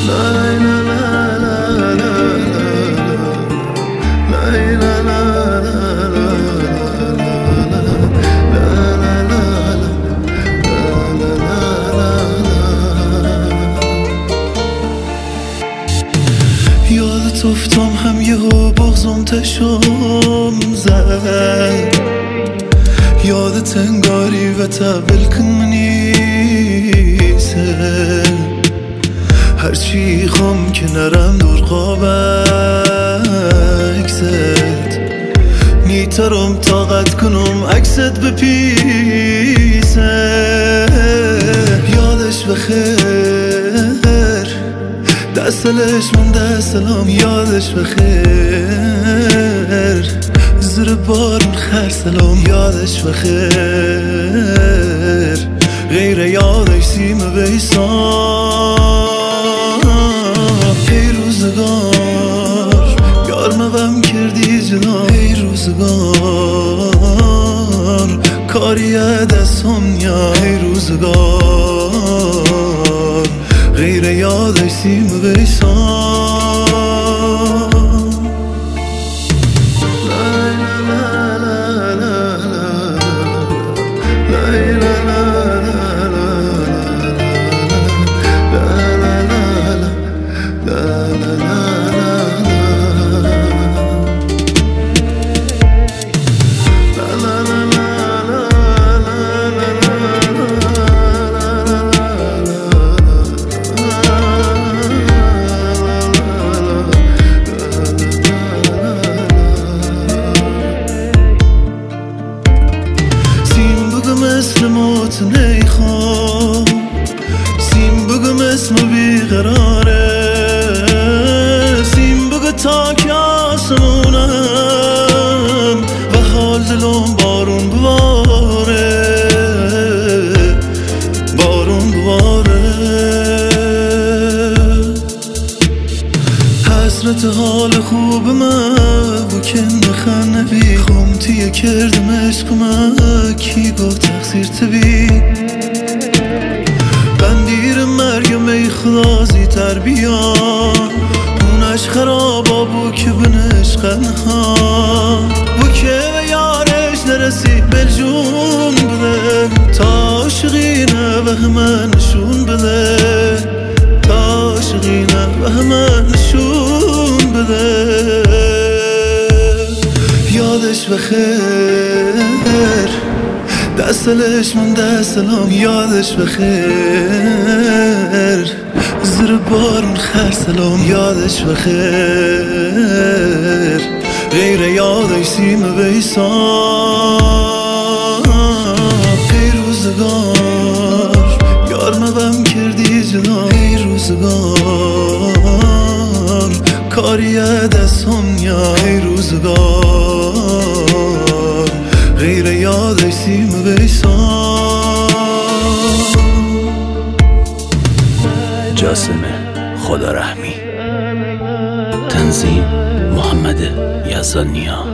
یادت افتام هم یهو بغضم تشم زد، یادت انگاری و تبل کن منیسه هرچی خم که نرم دور قابک زد نیترم طاقت کنم عکست بپیسه یادش بخیر دستلش من دستلام یادش بخیر زیر بارون خرسلام یادش بخیر غیر یادش سیم بیسان ای روزگار یار موام کردی جنا ای روزگار کاری دستم نیا ای روزگار غیر یادش سیم بیسان مثل موت نیخوام سیم بگم اسم بیقراره سیم بگو تا که آسمونم و حال دلم بارون بواره بارون بواره حسرت حال خوب من بکن بخن نبی خمتیه کردم عشقم کی گفت تقصیر تبی بندیر مریم ای خدا زیتر بیان اونش خرابا بو که بنش قنها بو که به یارش نرسی بلجون بده تا عاشقینه به همه نشون بده تا عاشقینه به همه نشون بده یادش بخیر دستلش من دستلام یادش بخیر زیر بارون خرسلام یادش بخیر غیر یادش سیم بیسان ای روزگار یار موام کردی جنا ای روزگار کاری دستم نیا ای روزگار غیر یادش سیم بیسان جاسم خدا رحمی تنظیم محمد یزدانیا